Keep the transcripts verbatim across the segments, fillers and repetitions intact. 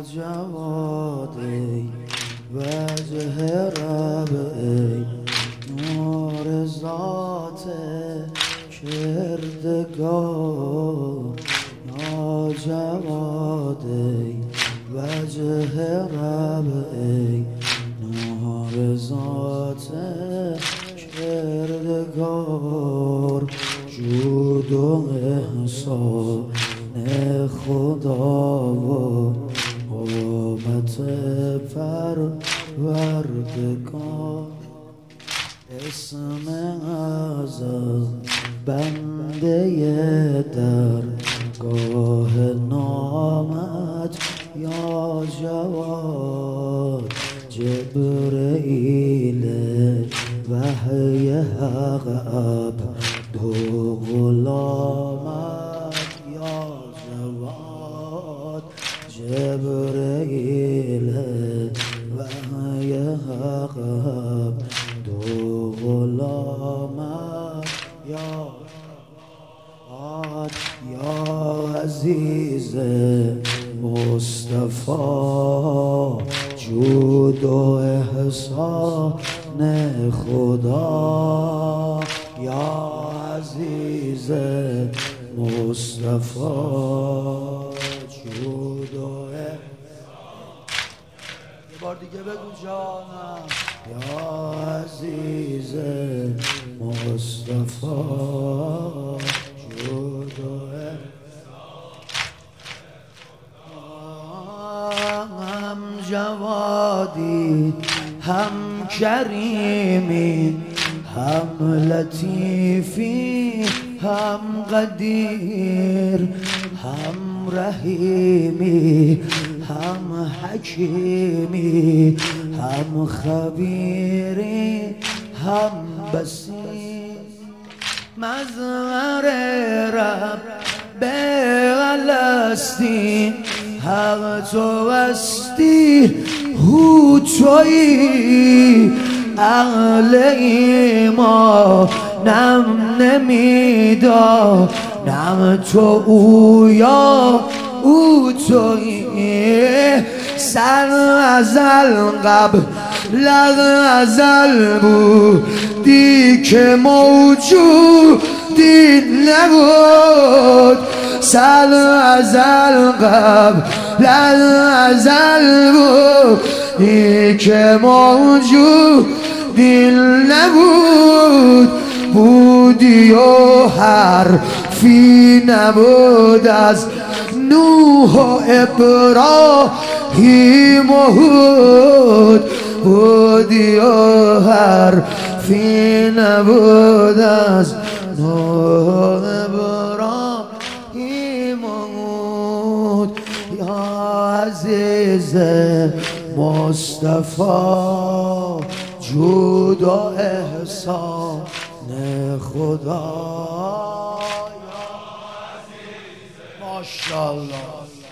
جواد ای وجه رب ای نور ذات کردگار یا جواد ای وجه رب ای نور ذات کردگار جود و احسان خدا و قامت پروردگار اسم اعظم بنده درگاه نامت یا جواد جبرئیل وحی حق عبد و غلامت یا جواد جبرئیل وحی حق عبد و غلامت یا جواد یا عزیز مصطفی جود و احسان خدا یا عزیز مصطفی جود و احسان یه بار دیگه بگو جانم یا عزیز مصطفی جود و هم جوادی هم کریمی هم لطیفی هم قدیر هم رحیمی هم حکیمی هم خبیری هم بصیر مظهر رب بغلستی حق تو هستی هو تویی عقل ایمانم نمیدانم تو او یا او تویی سر ازل قبل ازل بودی که موجودی نبود سر ازل قبل ازل بودی که موجودی نبود بودی و حرفی نبود از نوح و ابراهیم و هود بودی و حرفی نبود از نوح و ابراهیم و هود یا عزیز مصطفی جود و احسان خدا ماشاءالله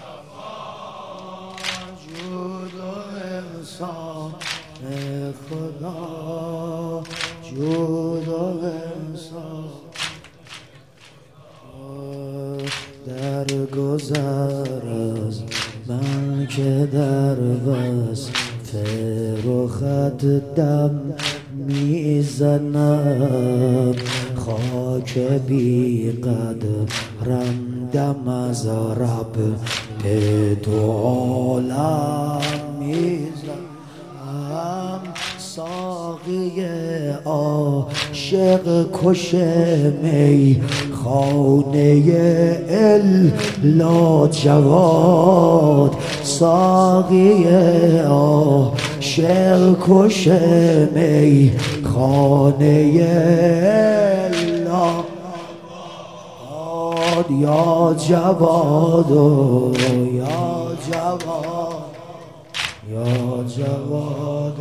جود و احسان خدا جود و احسان در گذر از من که در بس فرخت دم میزنم خاک بی قدرم دم از رب به دو عالم میزنم ساقی عاشق کش می خانه الا جواد ساقی عاشق کش می خانه الا یا جواد یا جواد یا جواد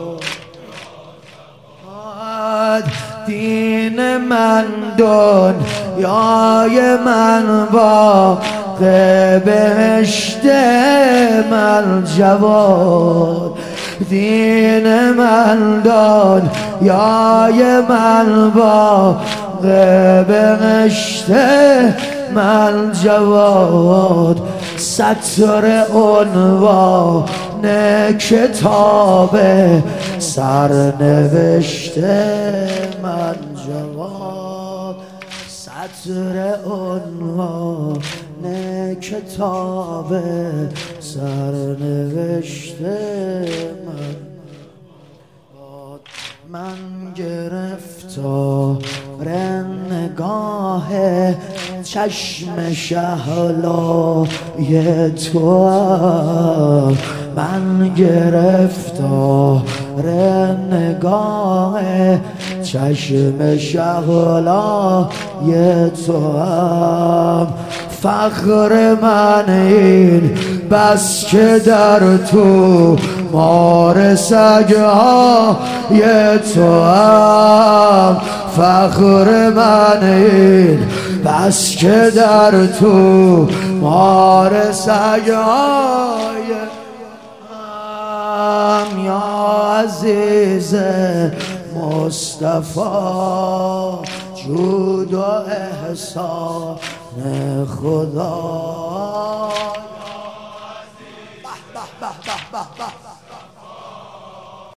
دین من دنیای من باغ بهشت من جواد دین من دنیای من باغ بهشت من جواد سطر عنوان کتاب سرنوشته من جواد سطر عنوان کتاب سرنوشته من من گرفتار نگاه چشم شهلای توام من گرفتار نگاه چشم شهلای توام فخر من این بس که در تو مار سگ‌های توام فخر من این بس که در تو مار سگ‌های توام یا عزیز مصطفی جود و احسان خدا. به به به به به